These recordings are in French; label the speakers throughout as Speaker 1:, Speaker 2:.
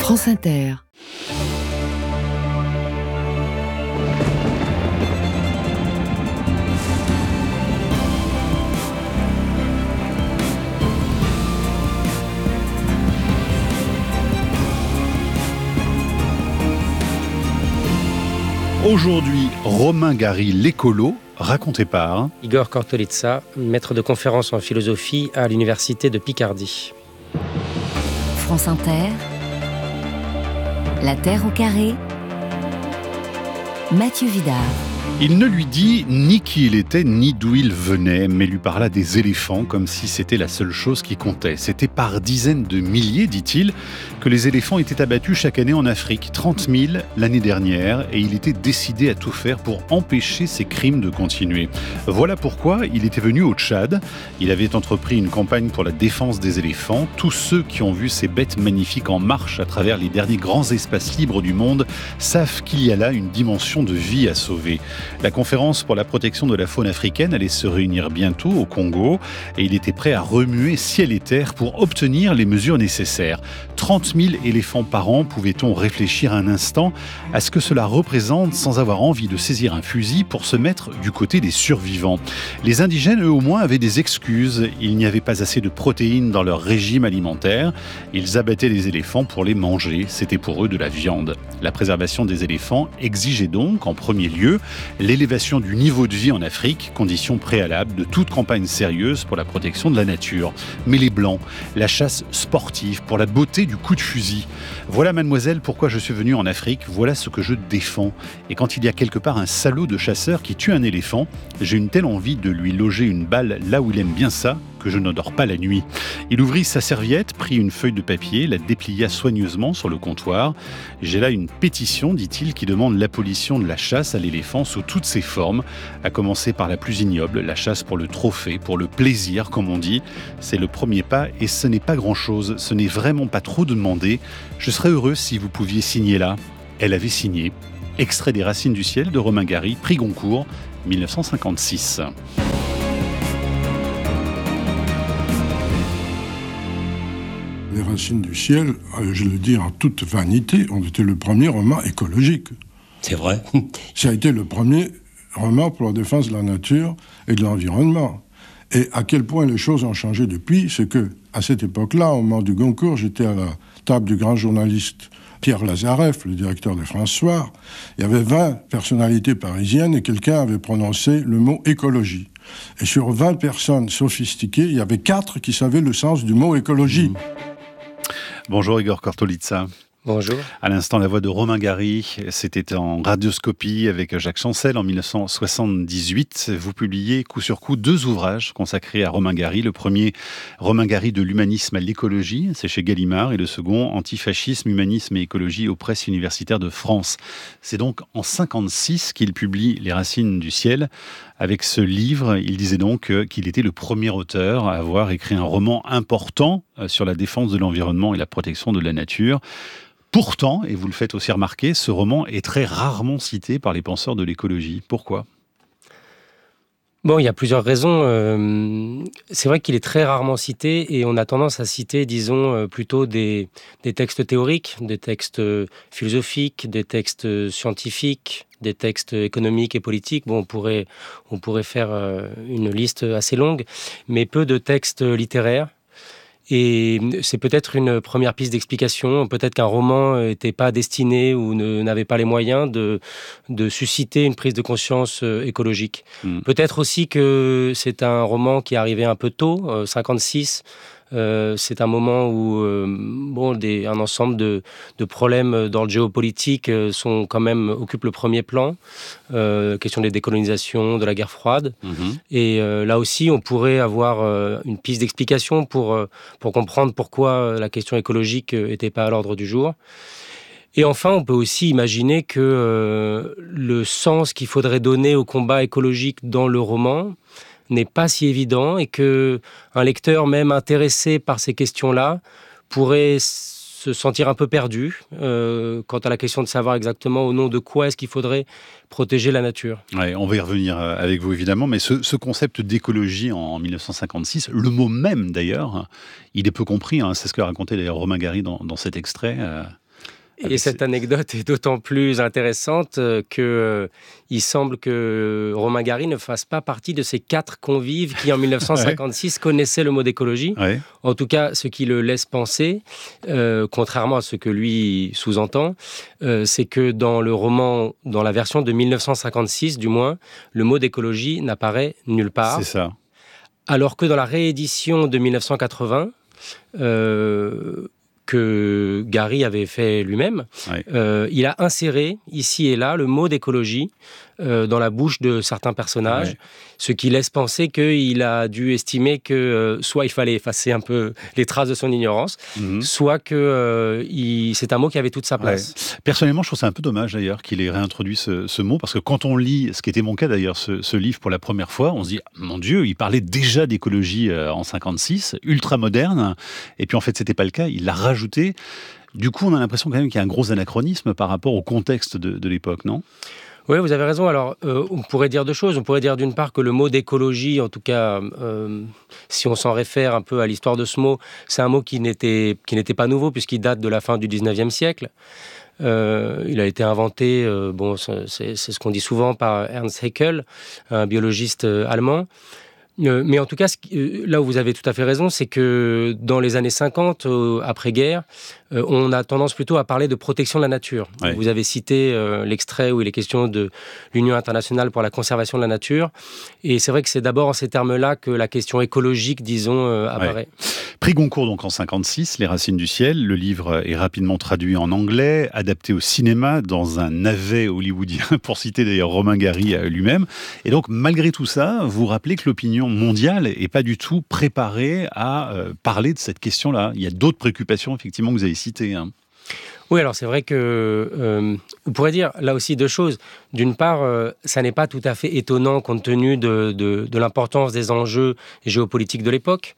Speaker 1: France Inter.
Speaker 2: Aujourd'hui, Romain Gary, l'écolo, raconté par
Speaker 3: Igor Kortolitsa, maître de conférences en philosophie à l'université de Picardie.
Speaker 1: France Inter. La Terre au carré. Mathieu Vidard.
Speaker 2: Il ne lui dit ni qui il était, ni d'où il venait, mais lui parla des éléphants comme si c'était la seule chose qui comptait. C'était par dizaines de milliers, dit-il, que les éléphants étaient abattus chaque année en Afrique. 30 000 l'année dernière, et il était décidé à tout faire pour empêcher ces crimes de continuer. Voilà pourquoi il était venu au Tchad. Il avait entrepris une campagne pour la défense des éléphants. Tous ceux qui ont vu ces bêtes magnifiques en marche à travers les derniers grands espaces libres du monde savent qu'il y a là une dimension de vie à sauver. La conférence pour la protection de la faune africaine allait se réunir bientôt au Congo et il était prêt à remuer ciel et terre pour obtenir les mesures nécessaires. 30 000 éléphants par an, pouvait-on réfléchir un instant à ce que cela représente sans avoir envie de saisir un fusil pour se mettre du côté des survivants. Les indigènes, eux au moins, avaient des excuses. Il n'y avait pas assez de protéines dans leur régime alimentaire. Ils abattaient les éléphants pour les manger. C'était pour eux de la viande. La préservation des éléphants exigeait donc, en premier lieu, l'élévation du niveau de vie en Afrique, condition préalable de toute campagne sérieuse pour la protection de la nature. Mais les Blancs, la chasse sportive, pour la beauté du coup de fusil. Voilà, mademoiselle, pourquoi je suis venu en Afrique, voilà ce que je défends. Et quand il y a quelque part un salaud de chasseur qui tue un éléphant, j'ai une telle envie de lui loger une balle là où il aime bien ça, que je ne dors pas la nuit. Il ouvrit sa serviette, prit une feuille de papier, la déplia soigneusement sur le comptoir. J'ai là une pétition, dit-il, qui demande l'abolition de la chasse à l'éléphant sous toutes ses formes, à commencer par la plus ignoble, la chasse pour le trophée, pour le plaisir, comme on dit. C'est le premier pas et ce n'est pas grand-chose, ce n'est vraiment pas trop demandé. Je serais heureux si vous pouviez signer là. Elle avait signé. Extrait des Racines du ciel de Romain Gary, prix Goncourt, 1956.
Speaker 4: Les Racines du ciel, je le dis en toute vanité, ont été le premier roman écologique.
Speaker 5: C'est vrai.
Speaker 4: Ça a été le premier roman pour la défense de la nature et de l'environnement. Et à quel point les choses ont changé depuis, c'est que, à cette époque-là, au moment du Goncourt, j'étais à la table du grand journaliste Pierre Lazareff, le directeur de France Soir. Il y avait 20 personnalités parisiennes et quelqu'un avait prononcé le mot écologie. Et sur 20 personnes sophistiquées, il y avait 4 qui savaient le sens du mot écologie.
Speaker 2: Bonjour Igor Kortolitsa.
Speaker 3: Bonjour.
Speaker 2: À l'instant, la voix de Romain Gary, c'était en radioscopie avec Jacques Chancel en 1978. Vous publiez coup sur coup 2 ouvrages consacrés à Romain Gary. Le premier, Romain Gary de l'humanisme à l'écologie, c'est chez Gallimard. Et le second, Antifascisme, humanisme et écologie aux presses universitaires de France. C'est donc en 1956 qu'il publie Les Racines du ciel. Avec ce livre, il disait donc qu'il était le premier auteur à avoir écrit un roman important sur la défense de l'environnement et la protection de la nature. Pourtant, et vous le faites aussi remarquer, ce roman est très rarement cité par les penseurs de l'écologie. Pourquoi ?
Speaker 3: Bon, il y a plusieurs raisons. C'est vrai qu'il est très rarement cité et on a tendance à citer, disons, plutôt des textes théoriques, des textes philosophiques, des textes scientifiques, des textes économiques et politiques. Bon, on pourrait faire une liste assez longue, mais peu de textes littéraires. Et c'est peut-être une première piste d'explication. Peut-être qu'un roman n'était pas destiné ou n'avait pas les moyens de susciter une prise de conscience écologique. Peut-être aussi que c'est un roman qui est arrivé un peu tôt, 56. C'est un moment où un ensemble de problèmes dans le géopolitique sont quand même occupent le premier plan. Question des décolonisations, de la guerre froide. Et là aussi, on pourrait avoir une piste d'explication pour comprendre pourquoi la question écologique n'était pas à l'ordre du jour. Et enfin, on peut aussi imaginer que le sens qu'il faudrait donner au combat écologique dans le roman n'est pas si évident et qu'un lecteur même intéressé par ces questions-là pourrait se sentir un peu perdu quant à la question de savoir exactement au nom de quoi est-ce qu'il faudrait protéger la nature.
Speaker 2: Ouais, on va y revenir avec vous évidemment, mais ce concept d'écologie en 1956, le mot même d'ailleurs, il est peu compris, c'est ce que racontait d'ailleurs Romain Gary dans cet extrait.
Speaker 3: Et cette anecdote est d'autant plus intéressante qu'il semble que Romain Gary ne fasse pas partie de ces 4 convives qui, en 1956, connaissaient le mot d'écologie. Ouais. En tout cas, ce qui le laisse penser, contrairement à ce que lui sous-entend, c'est que dans le roman, dans la version de 1956 du moins, le mot d'écologie n'apparaît nulle part.
Speaker 2: C'est ça.
Speaker 3: Alors que dans la réédition de 1980, que Gary avait fait lui-même, il a inséré ici et là le mot d'écologie dans la bouche de certains personnages, ce qui laisse penser qu'il a dû estimer que soit il fallait effacer un peu les traces de son ignorance, soit que c'est un mot qui avait toute sa place.
Speaker 2: Personnellement, je trouve ça un peu dommage d'ailleurs qu'il ait réintroduit ce mot, parce que quand on lit, ce qui était mon cas d'ailleurs, ce livre pour la première fois, on se dit, mon Dieu, il parlait déjà d'écologie en 56, ultra moderne, et puis en fait c'était pas le cas, il l'a rajouté. Du coup, on a l'impression quand même qu'il y a un gros anachronisme par rapport au contexte de l'époque, non ?
Speaker 3: Oui, vous avez raison. Alors, on pourrait dire 2 choses. On pourrait dire d'une part que le mot d'écologie, en tout cas, si on s'en réfère un peu à l'histoire de ce mot, c'est un mot qui n'était pas nouveau puisqu'il date de la fin du 19e siècle. Il a été inventé, c'est ce qu'on dit souvent par Ernst Haeckel, un biologiste allemand. Mais en tout cas, là où vous avez tout à fait raison, c'est que dans les années 50, après-guerre, on a tendance plutôt à parler de protection de la nature. Ouais. Vous avez cité l'extrait où il est question de l'Union internationale pour la conservation de la nature. Et c'est vrai que c'est d'abord en ces termes-là que la question écologique, disons, apparaît.
Speaker 2: Ouais. Prix Goncourt donc en 56, Les Racines du ciel. Le livre est rapidement traduit en anglais, adapté au cinéma dans un navet hollywoodien, pour citer d'ailleurs Romain Gary lui-même. Et donc, malgré tout ça, vous rappelez que l'opinion mondiale n'est pas du tout préparée à parler de cette question-là. Il y a d'autres préoccupations, effectivement, que vous avez citées.
Speaker 3: Oui, alors c'est vrai que on pourrait dire là aussi 2 choses. D'une part, ça n'est pas tout à fait étonnant compte tenu de l'importance des enjeux géopolitiques de l'époque.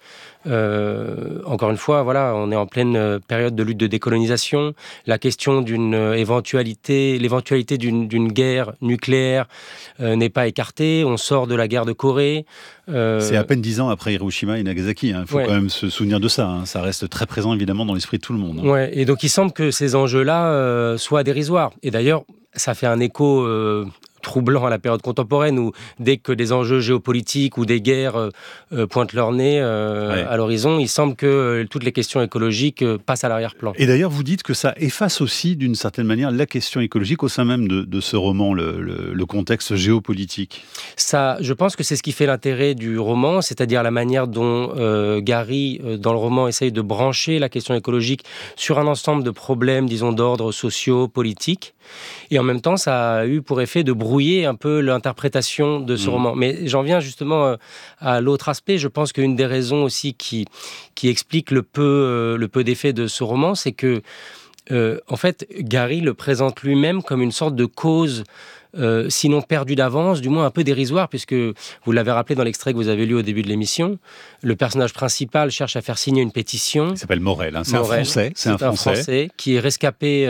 Speaker 3: Encore une fois, voilà, on est en pleine période de lutte de décolonisation. La question l'éventualité d'une guerre nucléaire n'est pas écartée. On sort de la guerre de Corée.
Speaker 2: C'est à peine 10 ans après Hiroshima et Nagasaki. Il faut quand même se souvenir de ça. Ça reste très présent évidemment dans l'esprit de tout le monde.
Speaker 3: Ouais, et donc il semble que ces enjeux-là soient dérisoires. Et d'ailleurs, ça fait un écho troublant à la période contemporaine où dès que des enjeux géopolitiques ou des guerres pointent leur nez à l'horizon, il semble que toutes les questions écologiques passent à l'arrière-plan.
Speaker 2: Et d'ailleurs, vous dites que ça efface aussi d'une certaine manière la question écologique au sein même de ce roman, le contexte géopolitique.
Speaker 3: Ça, je pense que c'est ce qui fait l'intérêt du roman, c'est-à-dire la manière dont Gary, dans le roman, essaye de brancher la question écologique sur un ensemble de problèmes, disons, d'ordre sociaux, politiques. Et en même temps, ça a eu pour effet de brouiller un peu l'interprétation de ce roman. Mais j'en viens justement à l'autre aspect. Je pense qu'une des raisons aussi qui explique le peu d'effet de ce roman, c'est que, en fait, Gary le présente lui-même comme une sorte de cause sinon perdu d'avance, du moins un peu dérisoire, puisque vous l'avez rappelé dans l'extrait que vous avez lu au début de l'émission, le personnage principal cherche à faire signer une pétition.
Speaker 2: Il s'appelle Morel, c'est un Français
Speaker 3: qui est rescapé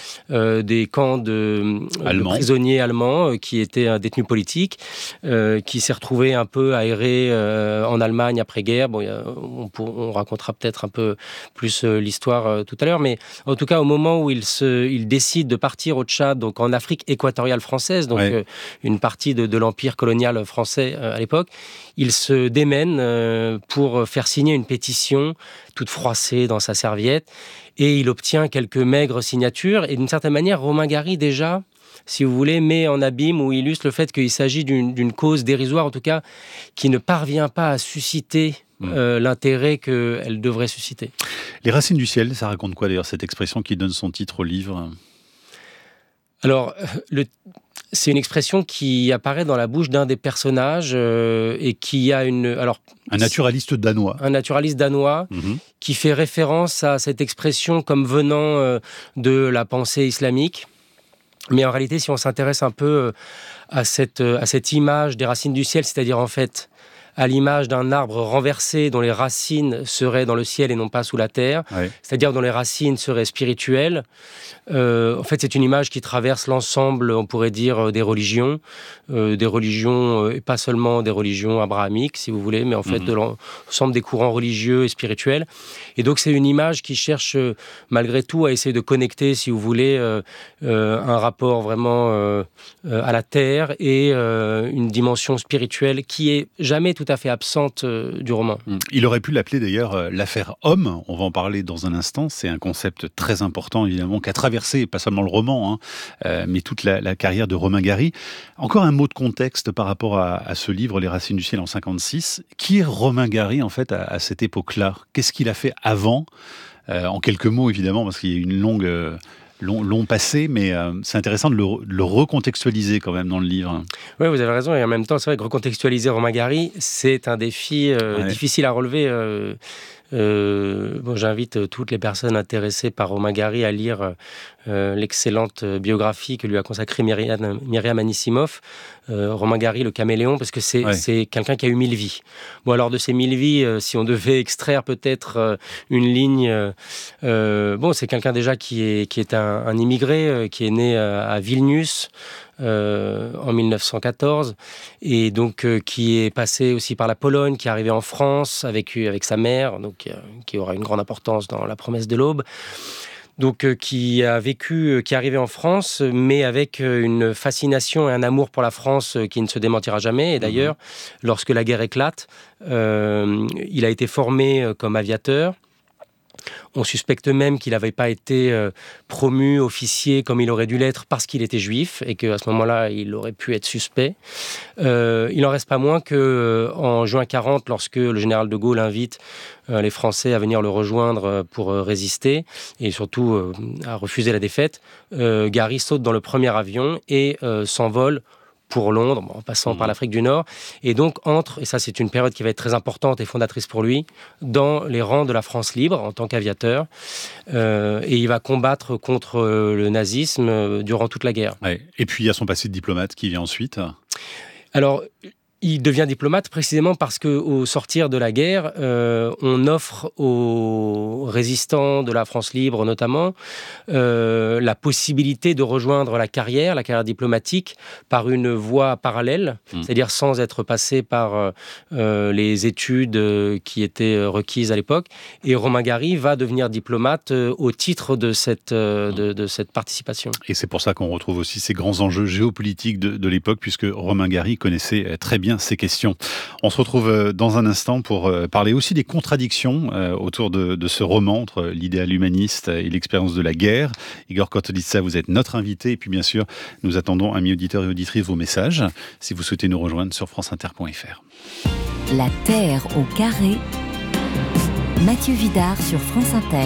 Speaker 3: des camps de prisonniers allemands qui étaient détenus politiques, qui s'est retrouvé un peu aéré en Allemagne après-guerre. Bon, on racontera peut-être un peu plus l'histoire tout à l'heure, mais en tout cas, au moment où il décide de partir au Tchad, donc en Afrique équatoriale française, donc une partie de l'empire colonial français à l'époque, il se démène pour faire signer une pétition toute froissée dans sa serviette, et il obtient quelques maigres signatures, et d'une certaine manière, Romain Gary déjà, si vous voulez, met en abîme ou illustre le fait qu'il s'agit d'une cause dérisoire, en tout cas, qui ne parvient pas à susciter l'intérêt qu'elle devrait susciter.
Speaker 2: Les Racines du ciel, ça raconte quoi d'ailleurs, cette expression qui donne son titre au livre ?
Speaker 3: Alors, c'est une expression qui apparaît dans la bouche d'un des personnages et qui a un
Speaker 2: naturaliste danois.
Speaker 3: Un naturaliste danois qui fait référence à cette expression comme venant de la pensée islamique. Mais en réalité, si on s'intéresse un peu à cette image des racines du ciel, c'est-à-dire en fait à l'image d'un arbre renversé dont les racines seraient dans le ciel et non pas sous la terre, c'est-à-dire dont les racines seraient spirituelles. En fait, c'est une image qui traverse l'ensemble, on pourrait dire, des religions, et pas seulement des religions abrahamiques, si vous voulez, mais en fait de l'ensemble des courants religieux et spirituels. Et donc, c'est une image qui cherche, malgré tout, à essayer de connecter, si vous voulez, un rapport vraiment à la terre et une dimension spirituelle qui est jamais tout à fait absente du roman.
Speaker 2: Il aurait pu l'appeler d'ailleurs l'affaire homme. On va en parler dans un instant. C'est un concept très important, évidemment, qui a traversé, pas seulement le roman, mais toute la carrière de Romain Gary. Encore un mot de contexte par rapport à ce livre, Les Racines du ciel en 56. Qui est Romain Gary, en fait, à cette époque-là ? Qu'est-ce qu'il a fait avant ? En quelques mots, évidemment, parce qu'il y a une long passé, mais c'est intéressant de le recontextualiser quand même dans le livre.
Speaker 3: Oui, vous avez raison, et en même temps, c'est vrai que recontextualiser Romain Gary, c'est un défi difficile à relever. J'invite toutes les personnes intéressées par Romain Gary à lire l'excellente biographie que lui a consacrée Myriam Anisimov, Romain Gary, le caméléon, parce que c'est quelqu'un qui a eu 1000 vies. Bon, alors de ces 1000 vies, si on devait extraire peut-être une ligne, c'est quelqu'un déjà qui est un immigré, qui est né à Vilnius, en 1914, et donc qui est passé aussi par la Pologne, qui est arrivé en France avec sa mère, donc qui aura une grande importance dans La Promesse de l'Aube. Donc qui est arrivé en France, mais avec une fascination et un amour pour la France qui ne se démentira jamais. Et d'ailleurs, lorsque la guerre éclate, il a été formé comme aviateur. On suspecte même qu'il n'avait pas été promu officier comme il aurait dû l'être parce qu'il était juif et qu'à ce moment-là, il aurait pu être suspect. Il n'en reste pas moins qu'en juin 40, lorsque le général de Gaulle invite les Français à venir le rejoindre pour résister et surtout à refuser la défaite, Gary saute dans le premier avion et s'envole pour Londres, en passant par l'Afrique du Nord, et donc entre, et ça c'est une période qui va être très importante et fondatrice pour lui, dans les rangs de la France libre en tant qu'aviateur, et il va combattre contre le nazisme durant toute la guerre.
Speaker 2: Ouais. Et puis il y a son passé de diplomate qui vient ensuite.
Speaker 3: Alors, il devient diplomate précisément parce qu'au sortir de la guerre, on offre aux résistants de la France libre notamment la possibilité de rejoindre la carrière diplomatique par une voie parallèle, c'est-à-dire sans être passé par les études qui étaient requises à l'époque. Et Romain Gary va devenir diplomate au titre de cette participation.
Speaker 2: Et c'est pour ça qu'on retrouve aussi ces grands enjeux géopolitiques de l'époque, puisque Romain Gary connaissait très bien ces questions. On se retrouve dans un instant pour parler aussi des contradictions autour de ce roman entre l'idéal humaniste et l'expérience de la guerre. Igor Kortolitsa, vous êtes notre invité et puis bien sûr, nous attendons, amis auditeurs et auditrices, vos messages si vous souhaitez nous rejoindre sur franceinter.fr.
Speaker 1: La Terre au carré. Mathieu Vidard sur France Inter.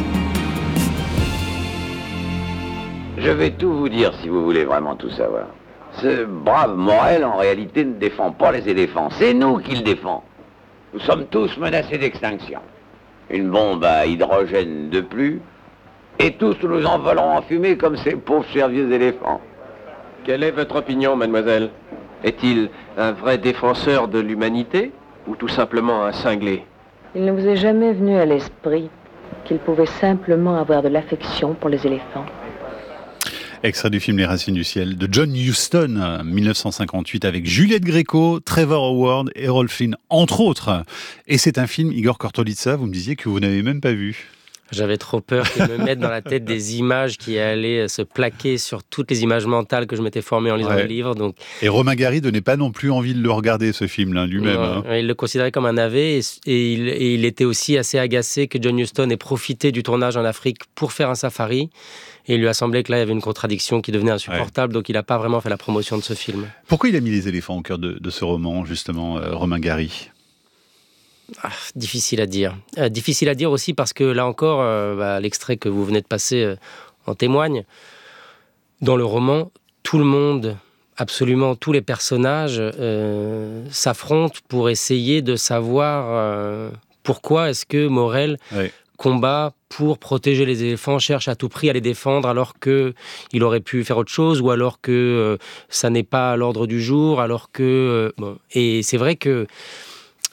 Speaker 5: Je vais tout vous dire si vous voulez vraiment tout savoir. Ce brave Morel, en réalité, ne défend pas les éléphants. C'est nous qui le défendons. Nous sommes tous menacés d'extinction. Une bombe à hydrogène de plus, et tous nous envolerons en fumée comme ces pauvres chers vieux éléphants.
Speaker 6: Quelle est votre opinion, mademoiselle ? Est-il un vrai défenseur de l'humanité, ou tout simplement un cinglé ?
Speaker 7: Il ne vous est jamais venu à l'esprit qu'il pouvait simplement avoir de l'affection pour les éléphants.
Speaker 2: Extrait du film Les Racines du ciel de John Huston, 1958, avec Juliette Gréco, Trevor Howard et Errol Flynn, entre autres. Et c'est un film, Igor Kortolitsa, vous me disiez que vous n'avez même pas vu.
Speaker 3: J'avais trop peur qu'ils me mettent dans la tête des images qui allaient se plaquer sur toutes les images mentales que je m'étais formé en lisant le livre. Donc...
Speaker 2: Et Romain Gary donnait pas non plus envie de le regarder, ce film-là, lui-même.
Speaker 3: Il le considérait comme un navet et il était aussi assez agacé que John Huston ait profité du tournage en Afrique pour faire un safari. Et il lui a semblé que là, il y avait une contradiction qui devenait insupportable, donc il n'a pas vraiment fait la promotion de ce film. Pourquoi il a mis les éléphants au cœur de ce roman, justement, Romain Gary ? Difficile à dire. Difficile à dire aussi parce que, là encore, l'extrait que vous venez de passer en témoigne. Dans le roman, tout le monde, absolument tous les personnages, s'affrontent pour essayer de savoir pourquoi est-ce que Morel... combat pour protéger les éléphants, cherche à tout prix à les défendre alors qu'il aurait pu faire autre chose ou alors que ça n'est pas à l'ordre du jour, alors que... Et c'est vrai que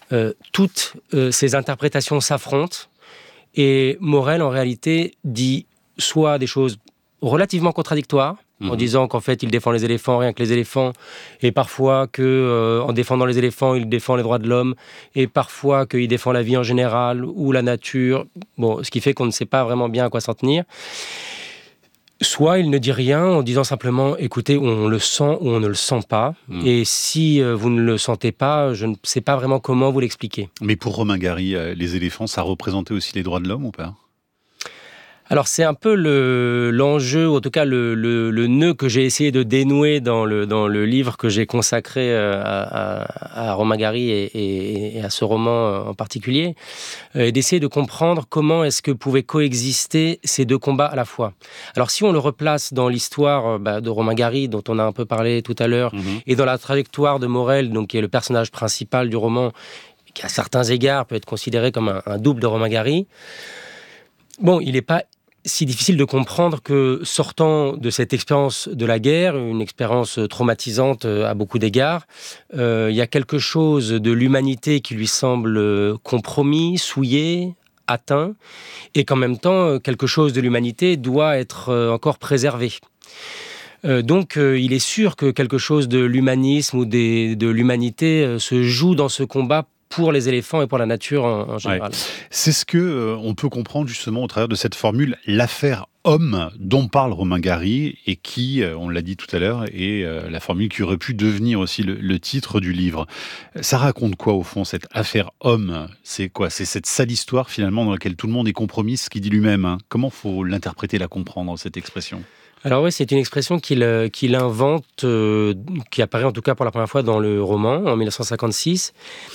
Speaker 3: toutes ces interprétations s'affrontent et Morel, en réalité, dit soit des choses relativement contradictoires, en disant qu'en fait, il défend les éléphants, rien que les éléphants, et parfois que, en défendant les éléphants, il défend les droits de l'homme, et parfois qu'il défend la vie en général, ou la nature, bon, ce qui fait qu'on ne sait pas vraiment bien à quoi s'en tenir. Soit il ne dit rien en disant simplement, écoutez, on le sent ou on ne le sent pas, et si vous ne le sentez pas, je ne sais pas vraiment comment vous l'expliquer.
Speaker 2: Mais pour Romain Gary, les éléphants, ça représentait aussi les droits de l'homme ou pas ?
Speaker 3: Alors c'est un peu l'enjeu, en tout cas le nœud que j'ai essayé de dénouer dans le livre que j'ai consacré à Romain Gary et à ce roman en particulier, d'essayer de comprendre comment est-ce que pouvaient coexister ces deux combats à la fois. Alors si on le replace dans l'histoire de Romain Gary, dont on a un peu parlé tout à l'heure, et dans la trajectoire de Morel, donc, qui est le personnage principal du roman, qui à certains égards peut être considéré comme un double de Romain Gary, bon, il n'est pas si difficile de comprendre que, sortant de cette expérience de la guerre, une expérience traumatisante à beaucoup d'égards, il y a quelque chose de l'humanité qui lui semble compromis, souillé, atteint, et qu'en même temps, quelque chose de l'humanité doit être encore préservé. Donc, il est sûr que quelque chose de l'humanisme ou de l'humanité se joue dans ce combat pour les éléphants et pour la nature en général.
Speaker 2: Ouais. C'est ce que on peut comprendre justement au travers de cette formule, l'affaire homme dont parle Romain Gary et qui, on l'a dit tout à l'heure, est la formule qui aurait pu devenir aussi le titre du livre. Ça raconte quoi au fond, cette affaire homme ? C'est quoi ? C'est cette sale histoire finalement dans laquelle tout le monde est compromis, ce qu'il dit lui-même. Hein. Comment faut l'interpréter, la comprendre, cette expression ?
Speaker 3: Alors oui, c'est une expression qu'il invente, qui apparaît en tout cas pour la première fois dans le roman, en 1956,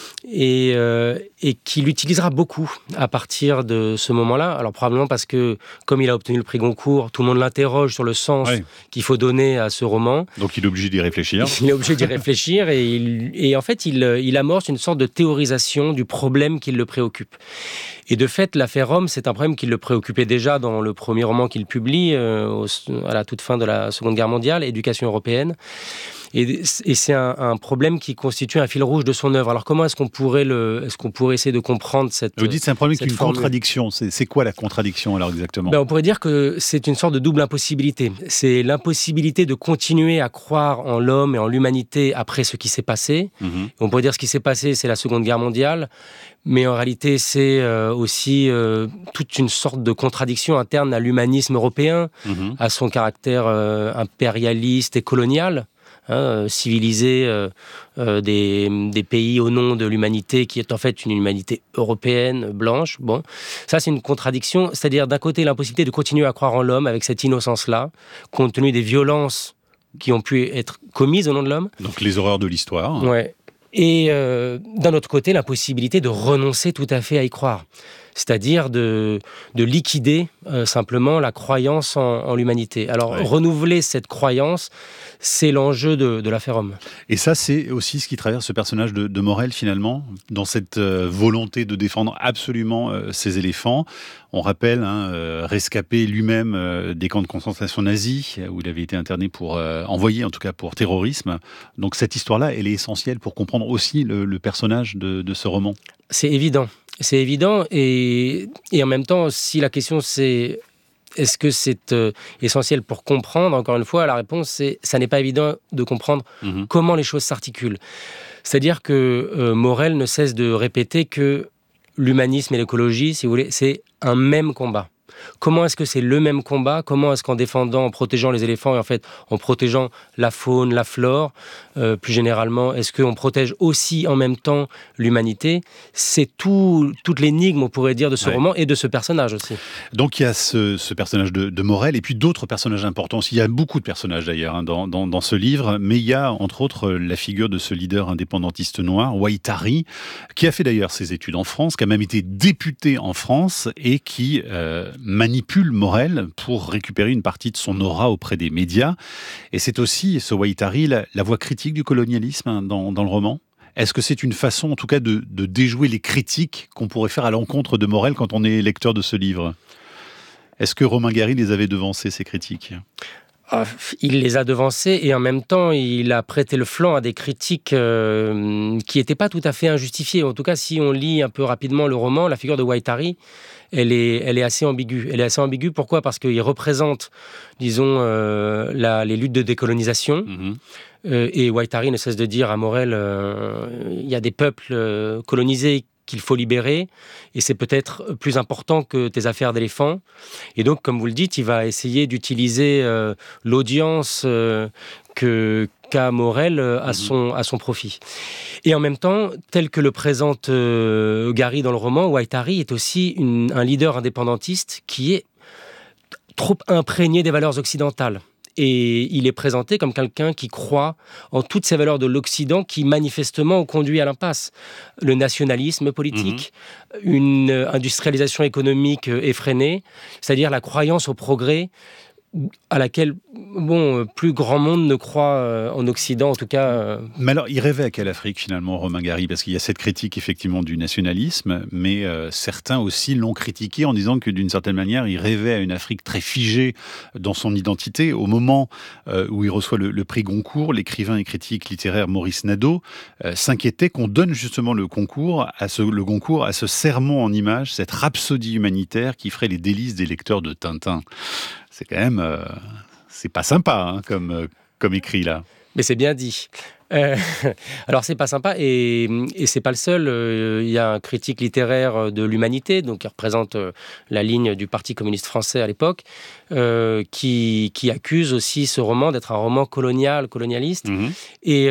Speaker 3: et qu'il utilisera beaucoup à partir de ce moment-là. Alors probablement parce que, comme il a obtenu le prix Goncourt, tout le monde l'interroge sur le sens qu'il faut donner à ce roman.
Speaker 2: Donc il est obligé d'y réfléchir.
Speaker 3: Il est obligé d'y réfléchir, et en fait, il amorce une sorte de théorisation du problème qui le préoccupe. Et de fait, l'affaire Homme, c'est un problème qui le préoccupait déjà dans le premier roman qu'il publie, à la toute fin de la Seconde Guerre mondiale, Éducation européenne. Et c'est un problème qui constitue un fil rouge de son œuvre. Alors comment est-ce qu'on pourrait essayer de comprendre cette
Speaker 2: Vous dites c'est un problème qui est une
Speaker 3: formule.
Speaker 2: contradiction. C'est quoi la contradiction alors exactement ?
Speaker 3: On pourrait dire que c'est une sorte de double impossibilité. C'est l'impossibilité de continuer à croire en l'homme et en l'humanité après ce qui s'est passé. On pourrait dire ce qui s'est passé, c'est la Seconde Guerre mondiale. Mais en réalité, c'est aussi toute une sorte de contradiction interne à l'humanisme européen, à son caractère impérialiste et colonial. Civiliser des pays au nom de l'humanité qui est en fait une humanité européenne, blanche. Bon, ça c'est une contradiction, c'est-à-dire d'un côté l'impossibilité de continuer à croire en l'homme avec cette innocence-là, compte tenu des violences qui ont pu être commises au nom de l'homme.
Speaker 2: Donc les horreurs de l'histoire.
Speaker 3: Ouais. Et d'un autre côté, l'impossibilité de renoncer tout à fait à y croire. C'est-à-dire de liquider simplement la croyance en l'humanité. Alors, renouveler cette croyance, c'est l'enjeu de l'affaire Homme.
Speaker 2: Et ça, c'est aussi ce qui traverse ce personnage de Morel, finalement, dans cette volonté de défendre absolument ces éléphants. On rappelle, rescapé lui-même des camps de concentration nazis, où il avait été interné envoyé en tout cas pour terrorisme. Donc cette histoire-là, elle est essentielle pour comprendre aussi le personnage de ce roman.
Speaker 3: C'est évident. C'est évident, et en même temps, si la question c'est est-ce que c'est essentiel pour comprendre, encore une fois, la réponse c'est ça n'est pas évident de comprendre comment les choses s'articulent. C'est-à-dire que Morel ne cesse de répéter que l'humanisme et l'écologie, si vous voulez, c'est un même combat. Comment est-ce que c'est le même combat ? Comment est-ce qu'en défendant, en protégeant les éléphants et en fait en protégeant la faune, la flore, plus généralement, est-ce qu'on protège aussi en même temps l'humanité ? C'est toute l'énigme, on pourrait dire, de ce roman et de ce personnage aussi.
Speaker 2: Donc il y a ce personnage de Morel et puis d'autres personnages importants. Il y a beaucoup de personnages d'ailleurs dans ce livre, mais il y a entre autres la figure de ce leader indépendantiste noir, Ouattari, qui a fait d'ailleurs ses études en France, qui a même été député en France et qui manipule Morel pour récupérer une partie de son aura auprès des médias. Et c'est aussi, ce Ouattari, la voix critique du colonialisme dans le roman. Est-ce que c'est une façon, en tout cas, de déjouer les critiques qu'on pourrait faire à l'encontre de Morel quand on est lecteur de ce livre ? Est-ce que Romain Gary les avait devancés, ces critiques ?
Speaker 3: Il les a devancés et en même temps, il a prêté le flanc à des critiques qui n'étaient pas tout à fait injustifiées. En tout cas, si on lit un peu rapidement le roman, la figure de Whaitari, elle est assez ambiguë. Elle est assez ambiguë, pourquoi ? Parce qu'il représente, disons, les luttes de décolonisation. Et Whaitari ne cesse de dire à Morel, il y a des peuples colonisés qu'il faut libérer, et c'est peut-être plus important que tes affaires d'éléphant. Et donc, comme vous le dites, il va essayer d'utiliser l'audience qu'a Morel à son profit. Et en même temps, tel que le présente Gary dans le roman, Whaitari est aussi un leader indépendantiste qui est trop imprégné des valeurs occidentales. Et il est présenté comme quelqu'un qui croit en toutes ces valeurs de l'Occident qui, manifestement, ont conduit à l'impasse. Le nationalisme politique, une industrialisation économique effrénée, c'est-à-dire la croyance au progrès à laquelle, plus grand monde ne croit en Occident, en tout cas.
Speaker 2: Mais alors, il rêvait à quelle Afrique, finalement, Romain Gary ? Parce qu'il y a cette critique, effectivement, du nationalisme, mais certains aussi l'ont critiqué en disant que, d'une certaine manière, il rêvait à une Afrique très figée dans son identité. Au moment où il reçoit le prix Goncourt, l'écrivain et critique littéraire Maurice Nadeau s'inquiétait qu'on donne justement le Goncourt à ce sermon en images, cette rhapsodie humanitaire qui ferait les délices des lecteurs de Tintin. C'est quand même... c'est pas sympa, comme écrit, là.
Speaker 3: Mais c'est bien dit. Alors, c'est pas sympa, et c'est pas le seul. Il y a un critique littéraire de l'Humanité, donc qui représente la ligne du Parti communiste français à l'époque, qui accuse aussi ce roman d'être un roman colonialiste. Et...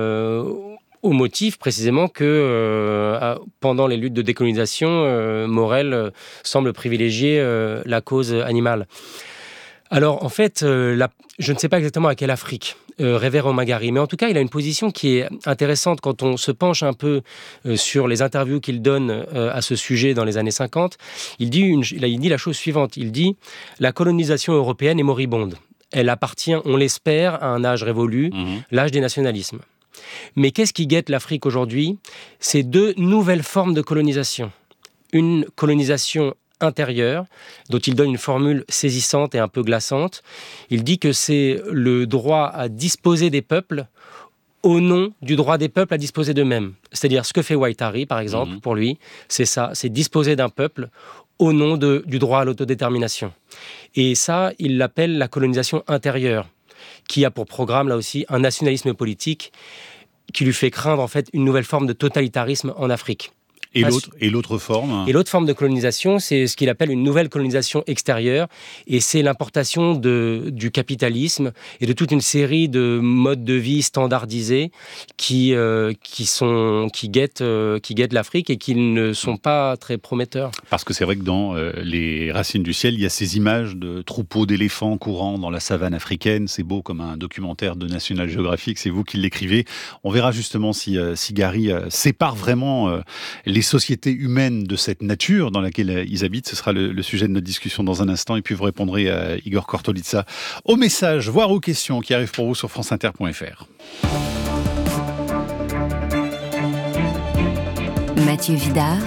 Speaker 3: au motif précisément que pendant les luttes de décolonisation, Morel semble privilégier la cause animale. Alors, en fait, je ne sais pas exactement à quelle Afrique rêvait Romain Gary, mais en tout cas, il a une position qui est intéressante quand on se penche un peu sur les interviews qu'il donne à ce sujet dans les années 50. Il dit la chose suivante, il dit « La colonisation européenne est moribonde. Elle appartient, on l'espère, à un âge révolu, l'âge des nationalismes. Mais qu'est-ce qui guette l'Afrique aujourd'hui ? C'est deux nouvelles formes de colonisation. Une colonisation intérieure, dont il donne une formule saisissante et un peu glaçante. Il dit que c'est le droit à disposer des peuples au nom du droit des peuples à disposer d'eux-mêmes. C'est-à-dire ce que fait Whaitari, par exemple, pour lui, c'est ça, c'est disposer d'un peuple au nom du droit à l'autodétermination. Et ça, il l'appelle la colonisation intérieure, qui a pour programme, là aussi, un nationalisme politique qui lui fait craindre, en fait, une nouvelle forme de totalitarisme en Afrique.
Speaker 2: Et l'autre forme ?
Speaker 3: Et l'autre forme de colonisation, c'est ce qu'il appelle une nouvelle colonisation extérieure, et c'est l'importation du capitalisme et de toute une série de modes de vie standardisés qui guettent l'Afrique et qui ne sont pas très prometteurs.
Speaker 2: Parce que c'est vrai que dans Les Racines du ciel, il y a ces images de troupeaux d'éléphants courant dans la savane africaine. C'est beau comme un documentaire de National Geographic, c'est vous qui l'écrivez. On verra justement si Gary sépare vraiment les sociétés humaines de cette nature dans laquelle ils habitent. Ce sera le sujet de notre discussion dans un instant. Et puis vous répondrez à Igor Kortolitsa aux messages, voire aux questions qui arrivent pour vous sur franceinter.fr.
Speaker 1: Mathieu Vidard,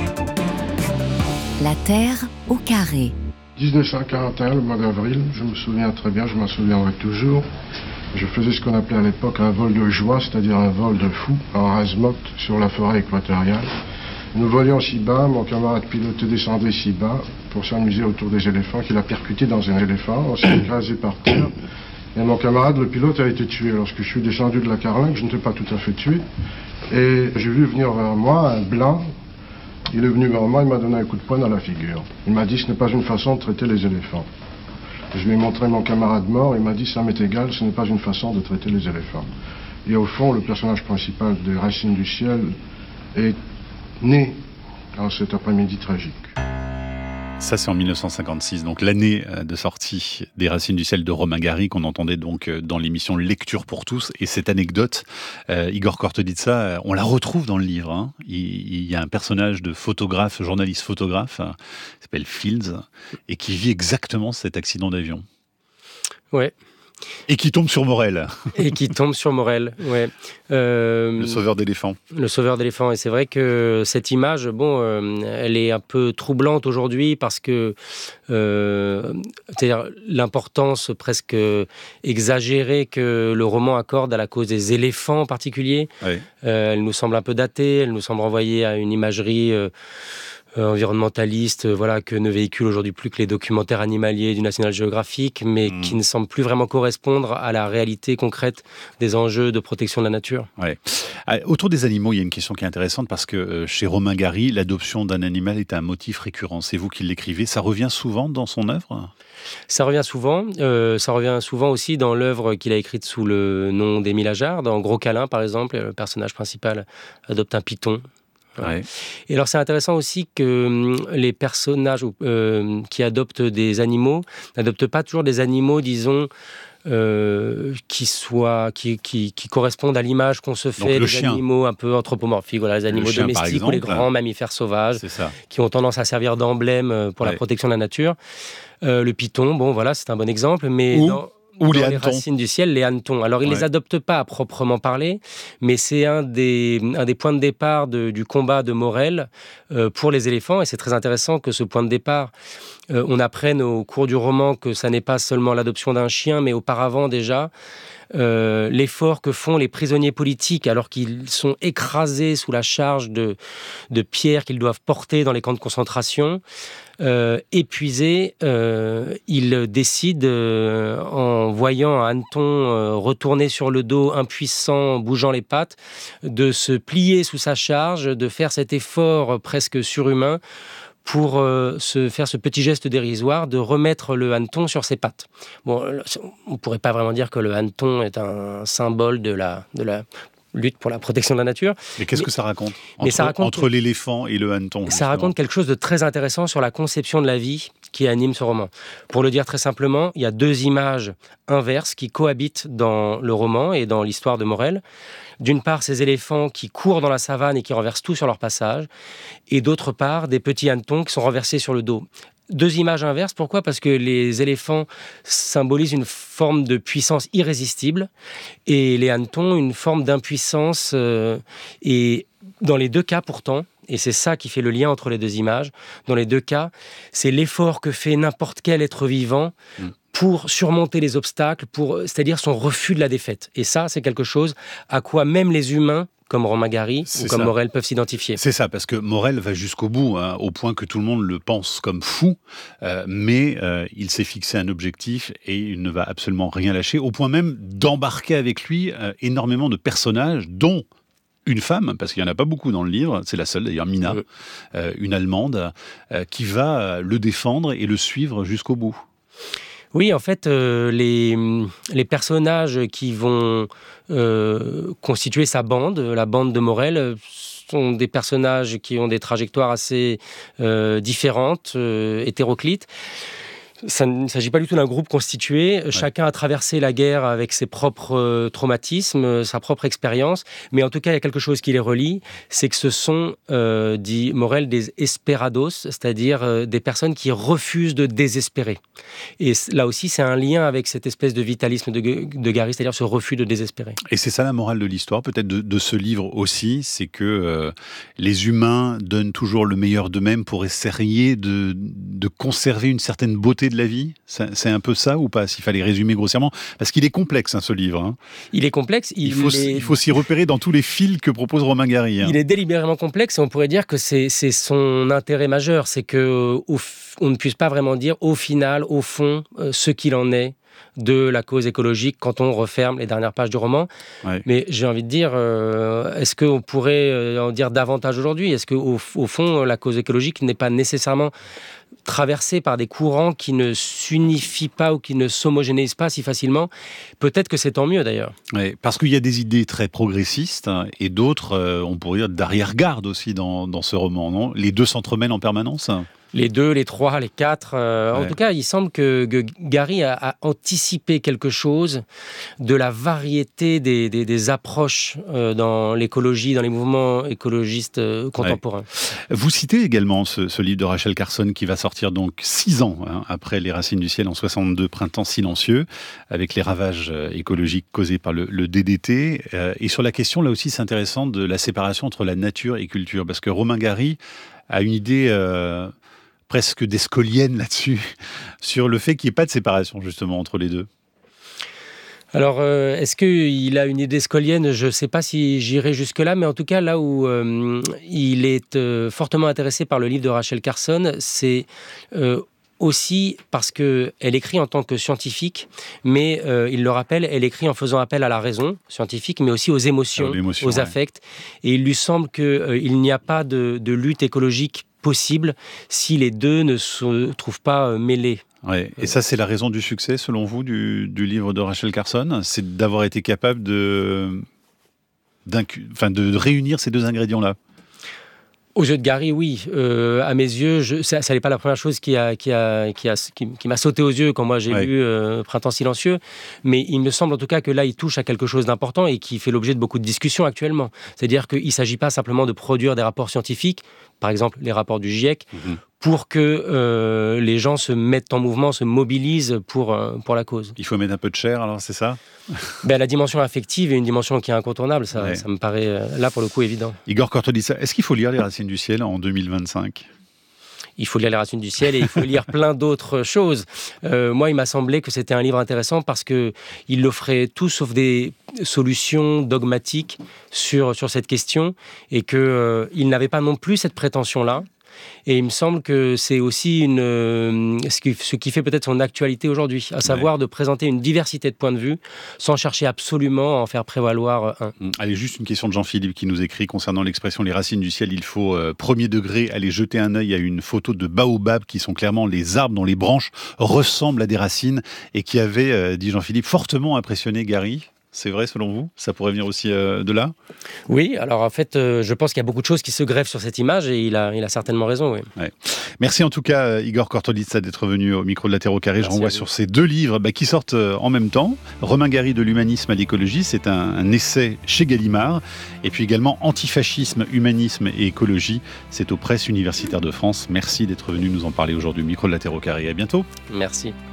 Speaker 1: La Terre au carré.
Speaker 4: 1941, le mois d'avril, je me souviens très bien, je m'en souviendrai toujours. Je faisais ce qu'on appelait à l'époque un vol de joie, c'est-à-dire un vol de fou, en azimuth sur la forêt équatoriale. Nous volions si bas, mon camarade pilote descendait si bas pour s'amuser autour des éléphants qu'il a percuté dans un éléphant, on s'est écrasé par terre. Et mon camarade, le pilote, a été tué. Lorsque je suis descendu de la carlingue, je n'étais pas tout à fait tué. Et j'ai vu venir vers moi un blanc. Il est venu vers moi, il m'a donné un coup de poing dans la figure. Il m'a dit, ce n'est pas une façon de traiter les éléphants. Je lui ai montré mon camarade mort, il m'a dit, ça m'est égal, ce n'est pas une façon de traiter les éléphants. Et au fond, le personnage principal des Racines du ciel est né dans cet après-midi tragique.
Speaker 2: Ça, c'est en 1956, donc l'année de sortie des Racines du ciel de Romain Gary, qu'on entendait donc dans l'émission Lecture pour tous. Et cette anecdote, Igor Kortolitsa, on la retrouve dans le livre. Hein. Il y a un personnage de photographe, journaliste photographe, qui s'appelle Fields, et qui vit exactement cet accident d'avion.
Speaker 3: Ouais.
Speaker 2: Et qui tombe sur Morel.
Speaker 3: Et qui tombe sur Morel, ouais.
Speaker 2: Le sauveur d'éléphants.
Speaker 3: Le sauveur d'éléphants. Et c'est vrai que cette image, elle est un peu troublante aujourd'hui parce que c'est-à-dire l'importance presque exagérée que le roman accorde à la cause des éléphants en particulier.
Speaker 2: Oui.
Speaker 3: Elle nous semble un peu datée, elle nous semble renvoyer à une imagerie environnementaliste, que ne véhiculent aujourd'hui plus que les documentaires animaliers du National Geographic, mais qui ne semblent plus vraiment correspondre à la réalité concrète des enjeux de protection de la nature.
Speaker 2: Ouais. Autour des animaux, il y a une question qui est intéressante parce que chez Romain Gary, l'adoption d'un animal est un motif récurrent. C'est vous qui l'écrivez. Ça revient souvent dans son œuvre ?
Speaker 3: Ça revient souvent. Ça revient souvent aussi dans l'œuvre qu'il a écrite sous le nom d'Émile Ajar. Dans Gros câlin, par exemple, le personnage principal adopte un python.
Speaker 2: Ouais.
Speaker 3: Et alors c'est intéressant aussi que les personnages qui adoptent des animaux n'adoptent pas toujours des animaux, disons, qui correspondent à l'image qu'on se fait des
Speaker 2: chien.
Speaker 3: Animaux un peu anthropomorphiques, les animaux
Speaker 2: chien,
Speaker 3: domestiques ou les grands mammifères sauvages qui ont tendance à servir d'emblème pour la protection de la nature. Le python, c'est un bon exemple, mais dans les racines du ciel, les hannetons. Alors, ils ne les adoptent pas à proprement parler, mais c'est un des points de départ du combat de Morel pour les éléphants. Et c'est très intéressant que ce point de départ, on apprenne au cours du roman que ça n'est pas seulement l'adoption d'un chien, mais auparavant déjà, l'effort que font les prisonniers politiques alors qu'ils sont écrasés sous la charge de pierres qu'ils doivent porter dans les camps de concentration. Épuisés, ils décident, en voyant un hanneton retourner sur le dos, impuissant, bougeant les pattes, de se plier sous sa charge, de faire cet effort presque surhumain pour se faire ce petit geste dérisoire de remettre le hanneton sur ses pattes. On ne pourrait pas vraiment dire que le hanneton est un symbole de la lutte pour la protection de la nature.
Speaker 2: Mais qu'est-ce que ça raconte
Speaker 3: entre
Speaker 2: l'éléphant et le hanneton?
Speaker 3: Ça raconte quelque chose de très intéressant sur la conception de la vie qui anime ce roman. Pour le dire très simplement, il y a deux images inverses qui cohabitent dans le roman et dans l'histoire de Morel. D'une part, ces éléphants qui courent dans la savane et qui renversent tout sur leur passage, et d'autre part, des petits hannetons qui sont renversés sur le dos. Deux images inverses, pourquoi ? Parce que les éléphants symbolisent une forme de puissance irrésistible et les hannetons une forme d'impuissance. Et dans les deux cas pourtant, et c'est ça qui fait le lien entre les deux images, dans les deux cas, c'est l'effort que fait n'importe quel être vivant pour surmonter les obstacles, c'est-à-dire son refus de la défaite. Et ça, c'est quelque chose à quoi même les humains, comme Romain Gary ou comme Morel, peuvent s'identifier.
Speaker 2: C'est ça, parce que Morel va jusqu'au bout, au point que tout le monde le pense comme fou, mais il s'est fixé un objectif et il ne va absolument rien lâcher, au point même d'embarquer avec lui énormément de personnages, dont une femme, parce qu'il n'y en a pas beaucoup dans le livre, c'est la seule d'ailleurs, Mina, une Allemande, qui va le défendre et le suivre jusqu'au bout.
Speaker 3: Oui, en fait, les personnages qui vont constituer sa bande, la bande de Morel, sont des personnages qui ont des trajectoires assez différentes, hétéroclites. Ça ne s'agit pas du tout d'un groupe constitué. Chacun a traversé la guerre avec ses propres traumatismes, sa propre expérience. Mais en tout cas, il y a quelque chose qui les relie, c'est que ce sont, dit Morel, des esperados, c'est-à-dire des personnes qui refusent de désespérer. Et là aussi, c'est un lien avec cette espèce de vitalisme de Gary, c'est-à-dire ce refus de désespérer.
Speaker 2: Et c'est ça la morale de l'histoire, peut-être de ce livre aussi, c'est que les humains donnent toujours le meilleur d'eux-mêmes pour essayer de conserver une certaine beauté de la vie. C'est un peu ça ou pas, s'il fallait résumer grossièrement? Parce qu'il est complexe, ce livre. Il
Speaker 3: est complexe. Il
Speaker 2: faut s'y repérer dans tous les fils que propose Romain Gary.
Speaker 3: Il est délibérément complexe et on pourrait dire que c'est son intérêt majeur. C'est qu'on ne puisse pas vraiment dire au final, au fond, ce qu'il en est de la cause écologique quand on referme les dernières pages du roman. Mais j'ai envie de dire, est-ce qu'on pourrait en dire davantage aujourd'hui ? Est-ce qu'au fond, la cause écologique n'est pas nécessairement traversée par des courants qui ne s'unifient pas ou qui ne s'homogénéisent pas si facilement? Peut-être que c'est tant mieux d'ailleurs.
Speaker 2: Oui, parce qu'il y a des idées très progressistes et d'autres, on pourrait dire, d'arrière-garde aussi dans ce roman, non ? Les deux s'entremêlent en permanence ?
Speaker 3: Les 2, les 3, les 4. En tout cas, il semble que Gary a anticipé quelque chose de la variété des approches dans l'écologie, dans les mouvements écologistes contemporains.
Speaker 2: Ouais. Vous citez également ce livre de Rachel Carson qui va sortir donc 6 ans après Les Racines du ciel en 62, Printemps silencieux, avec les ravages écologiques causés par le DDT. Et sur la question, là aussi, c'est intéressant, de la séparation entre la nature et culture, parce que Romain Gary a une idée presque descolienne là-dessus, sur le fait qu'il n'y ait pas de séparation justement entre les deux.
Speaker 3: Alors, est-ce qu'il a une idée scolienne ? Je ne sais pas si j'irai jusque-là, mais en tout cas, là où il est fortement intéressé par le livre de Rachel Carson, c'est aussi parce qu'elle écrit en tant que scientifique, mais il le rappelle, elle écrit en faisant appel à la raison scientifique, mais aussi aux émotions, aux affects. Et il lui semble qu'il n'y a pas de lutte écologique possible si les deux ne se trouvent pas mêlés.
Speaker 2: Ouais. Et ça, c'est la raison du succès, selon vous, du livre de Rachel Carson ? C'est d'avoir été capable de réunir ces deux ingrédients-là.
Speaker 3: Aux yeux de Gary, oui. À mes yeux, ça n'est pas la première chose qui m'a sauté aux yeux quand moi j'ai lu Printemps silencieux. Mais il me semble en tout cas que là, il touche à quelque chose d'important et qui fait l'objet de beaucoup de discussions actuellement. C'est-à-dire qu'il ne s'agit pas simplement de produire des rapports scientifiques, par exemple les rapports du GIEC, pour que les gens se mettent en mouvement, se mobilisent pour la cause.
Speaker 2: Il faut mettre un peu de chair, alors c'est ça ?
Speaker 3: La dimension affective est une dimension qui est incontournable, ça me paraît là pour le coup évident.
Speaker 2: Igor Kortolitsa, est-ce qu'il faut lire Les Racines du ciel en 2025 ?
Speaker 3: Il faut lire Les Racines du ciel et il faut lire plein d'autres choses. Moi, il m'a semblé que c'était un livre intéressant parce qu'il offrait tout sauf des solutions dogmatiques sur cette question et qu'il n'avait pas non plus cette prétention-là. Et il me semble que c'est aussi ce qui fait peut-être son actualité aujourd'hui, à savoir de présenter une diversité de points de vue sans chercher absolument à en faire prévaloir un.
Speaker 2: Allez, juste une question de Jean-Philippe qui nous écrit concernant l'expression Les Racines du ciel. Il faut, premier degré, aller jeter un œil à une photo de baobab qui sont clairement les arbres dont les branches ressemblent à des racines et qui avait, dit Jean-Philippe, fortement impressionné Gary. C'est vrai selon vous ? Ça pourrait venir aussi de là ?
Speaker 3: Oui, alors en fait, je pense qu'il y a beaucoup de choses qui se greffent sur cette image et il a certainement raison. Oui.
Speaker 2: Ouais. Merci en tout cas Igor Kortolitsa d'être venu au micro de La Terre au Carré. Je renvoie sur ces 2 livres qui sortent en même temps. Romain Gary de l'humanisme à l'écologie, c'est un essai chez Gallimard. Et puis également Antifascisme, humanisme et écologie, c'est aux Presses universitaires de France. Merci d'être venu nous en parler aujourd'hui au micro de La Terre au Carré. À bientôt.
Speaker 3: Merci.